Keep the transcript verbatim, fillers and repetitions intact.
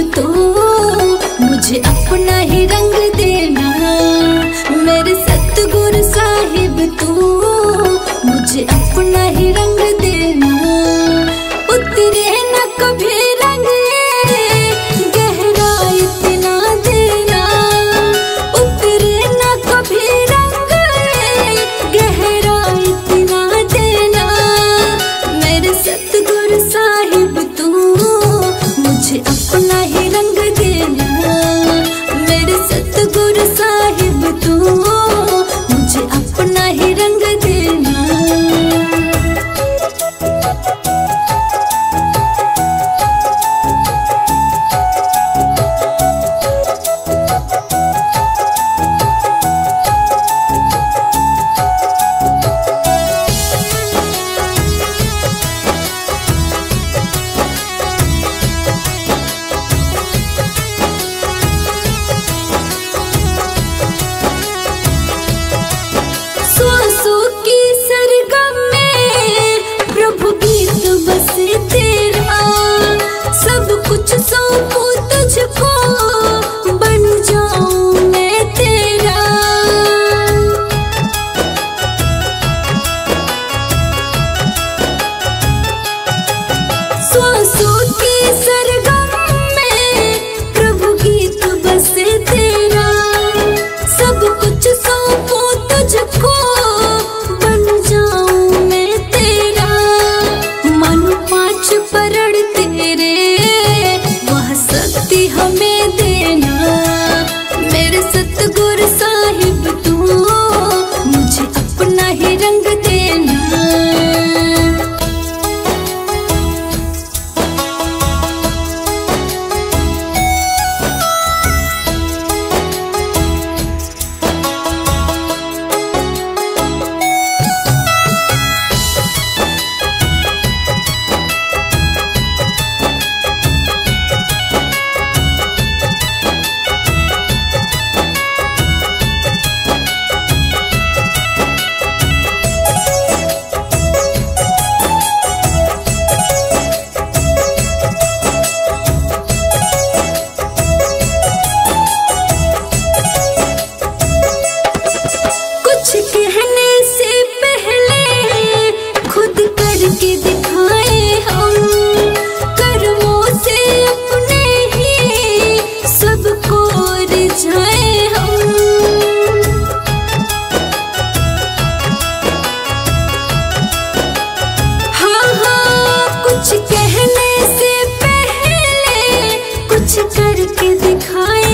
तू मुझे अपना ही रंग देना। मेरे सतगुरु साहिब तू मुझे अपना ही रंग देना। उतरे न कभी रंग गहरा इतना देना। उतरे न कभी रंग गहरा इतना देना। मेरे सतगुरु साहिब तू मुझे अपना ही रंग देना। मेरे सतगुरु साहिब तू मुझे अपना ही रंग देना। सांसों की सरगम में प्रभु गीत बसे तेरा। सब कुछ सौंपूं तुझको बन जाऊं मैं तेरा। सांसों की सरगम में प्रभु गीत बसे तेरा। सब कुछ सौंपूं तुझको बन जाऊं मैं तेरा। मन पांच परण तेरे वह शक्ति हमें देना। मेरे सतगुरु साहिब तू मुझे अपना ही रंग देना। कुछ कहने से पहले खुद करके दिखाए हम। कर्मों से अपने ही सबको रिझाए हम। हाँ हाँ कुछ कहने से पहले कुछ करके दिखाए